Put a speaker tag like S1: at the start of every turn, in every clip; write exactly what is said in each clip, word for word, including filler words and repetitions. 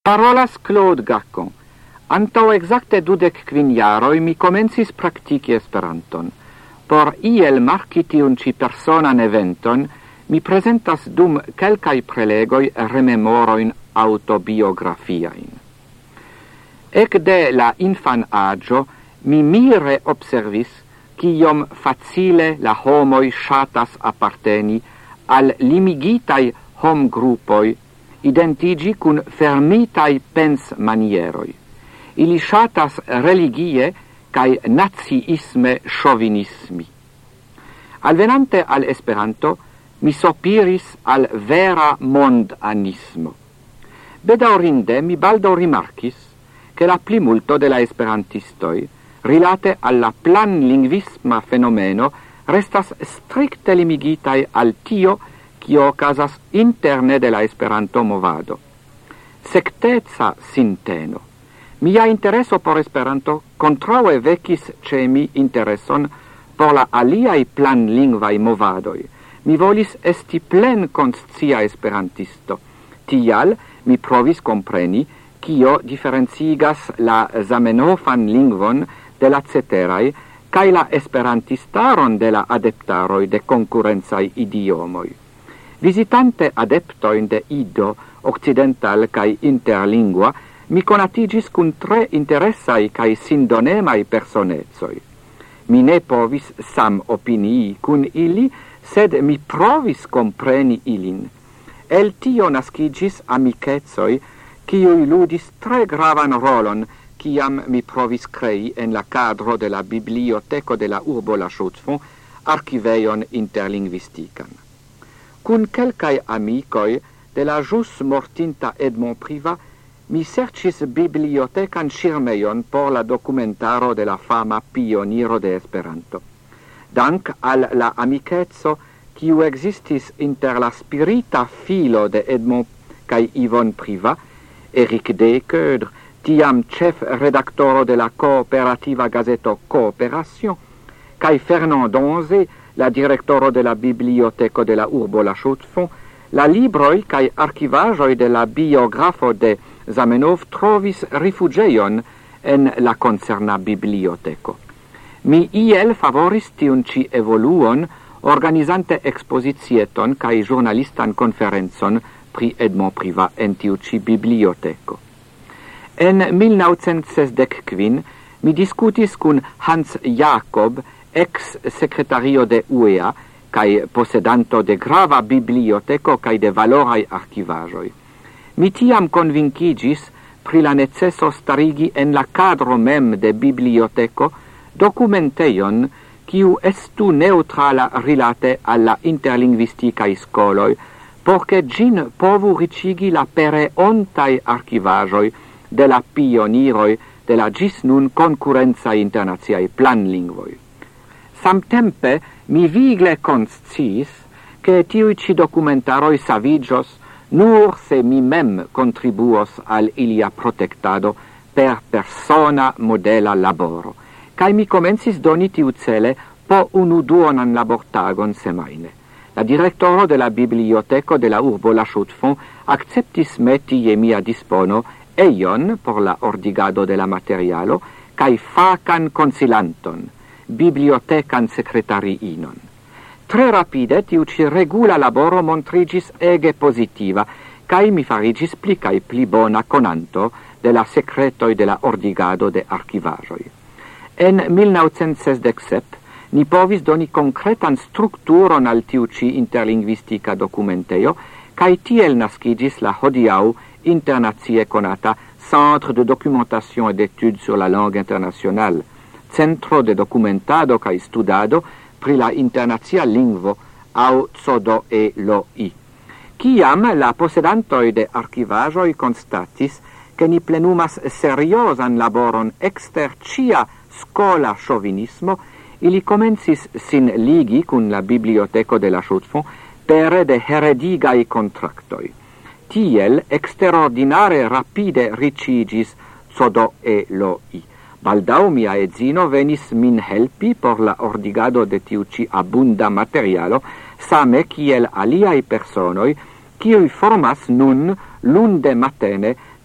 S1: Parolas Claude Gacon. Antau exacte dudec quin jaroi mi comencis practici Esperanton. Por iel marci tiun ci personan eventon, mi presentas dum quelcai prelegoi rememoroin autobiografiain. Ec de la infan agio, mi mire observis quiom facile la homoi shatas apparteni al limigitai hom gruppoi identigi cun fermitai pens manieroi. Ili shatas religie cae naziisme chauvinismi. Alvenante al Esperanto, mi sopiris al vera mondanismo. Bedaurinde mi baldo rimarcis che la plimulto de la esperantistoi, rilate alla plan linguisma fenomeno, restas stricte limigitai al tio cio casas interne de la Esperanto movado. Sectezza sinteno. Mia intereso por Esperanto contraue vecis ce mi intereson por la aliai plan lingvai movadoi. Mi volis esti plen conscia esperantisto. Tial mi provis compreni cio differencigas la Zamenhofan lingvon de la ceterai cae la esperantistaron de la adeptaroi de concurrenzai idiomoi. Visitante adeptoin de Ido, occidental cae interlingua, mi conatigis cun tre interessai cae sindonemai personezoi. Mi ne povis sam opinii cun ili, sed mi provis compreni ilin. El tio nascigis amicetsoi, quiui ludis tre gravan rolon, ciam mi provis crei en la cadro de la biblioteco de la urbo La Chaux-de-Fonds, archiveion interlinguistican. Cun quelcae amicoi de la jus mortinta Edmond Privat, mi sercis bibliotecan shirmeion por la documentaro de la fama pioniro de Esperanto. Dank al la amicetso quiu existis inter la spirita filo de Edmond cae Yvonne Privat, Éric Decoeudre, tiam chef redactoro de la cooperativa gazeto Coopération, cae Fernand Donze, la directoro de la biblioteco de la urbo La Chaux-de-Fonds, la libroi cae archivajoi de la biografo de Zamenhof trovis rifugeion en la concerna biblioteco. Mi iel favoris tiun ci evoluon, organizante expositieton cae journalistan conferenzon pri Edmond Privat en tiu ci biblioteco. En mil novcent sesdecquin mi discutis cun Hans Jacob, ex-secretario de U E A, cae possedanto de grava biblioteco cae de valorai archivajoi. Mi tiam convincigis pri la necesso starigi en la cadro mem de biblioteco documenteion quiu estu neutrala rilate alla interlinguisticae scoloi, porce gin povu ricigi la pereontai archivajoi de la pioniroi de la gis nun concurrenza internaziae planlingvoi. Samtempe mi vigle consciis che tiui ci documentaroi savigios nur se mi mem contribuos al ilia protectado per persona modela laboro, cae mi comencis doni tiu cele po unu duonan labortagon semaine. La directoro de la biblioteco de la urbo La Chaux-de-Fonds acceptis meti je mia dispono eion por la ordigado de la materialo cae facan consilanton, bibliotecan secretariinon. Tre rapide tiu ci regula laboro montrigis ege positiva, cae mi farigis pli cae pli bona conanto de la secretoi de la ordigado de archivajoi. En mil novcent sesdecsept ni povis doni concretan structuron al tiu ci interlinguistica documenteio, cae tiel nascigis la hodiau internazie conata Centre de Documentation et d'Etudes sur la Langue Internationale, Centro de Documentado cae Studado pri la internazia lingvo au C O D O e L O I. Ciam la possedantoi de archivajoi constatis che ni plenumas seriosan laboron exter cia scola chauvinismo, ili comencis sin ligi cun la biblioteco de la Chaux-de-Fonds pere de heredigai contractoi. Tiel extraordinare rapide ricigis C O D O e L O I. Baldau mia edzino venis min helpi por la ordigado de tiu ci abunda materialo, same kiel aliai personoi, kiui formas nun lunde matene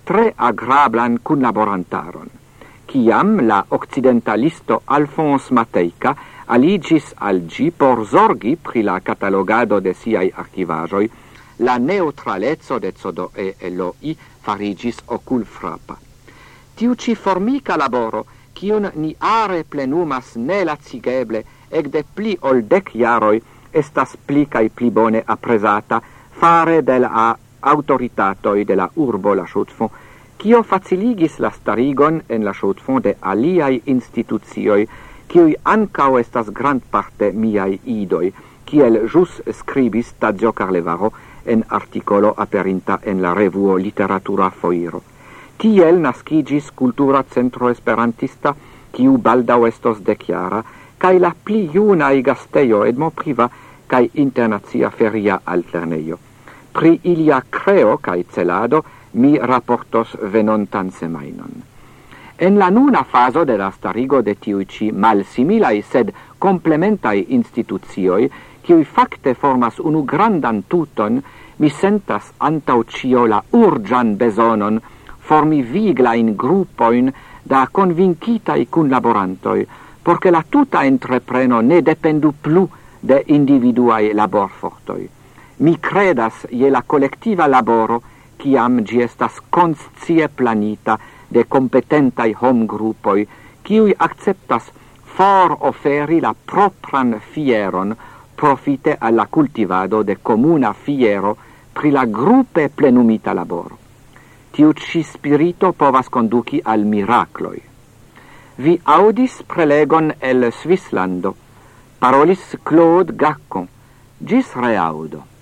S1: tre agrablan kunlaborantaron. Ciam la occidentalisto Alphonse Matejka aligis al gi por zorgi pri la catalogado de siai archivajoi, la neutralezzo de Zodo e Eloi farigis oculfrapa. Tiu ci formica laboro, cium ni are plenumas nelacigeble ec de pli ol dec jaroi, estas pli cae pli bone appresata fare de la autoritatoi de la urbo la Chaux-de-Fonds, cio faciligis la starigon en la Chaux-de-Fonds de aliai institucioi, cioi ancao estas grand parte miai idoi, ciel jus scribis Tadzio Carlevaro en articolo aperinta en la revuo Literatura Foiro. Tiel nascigis Cultura Centro Esperantista, ciu baldau estos deciara, cae la pli iunai gasteio Edmo Priva, cae internazia feria alterneio. Pri ilia creo cae celado mi rapportos venontan semainon. En la nuna faso de la starigo de tiuci malsimilai sed complementai institucioi, ciui facte formas unu grandan tuton, mi sentas antau cio la urgian besonon formi viglain gruppoin da convincitai cunlaborantoi, porche la tuta entrepreno ne dependu plu de individuae laborfortoi. Mi credas je la collectiva laboro, ciam gi estas conscie planita de competentai hom gruppoi, ciui acceptas for oferi la propran fieron profite alla cultivado de comuna fiero pri la gruppe plenumita laboro. Tiu ci spirito povas conduci al miracloi. Vi audis prelegon el Svislando. Parolis Claude Gaccon. Gis reaudo.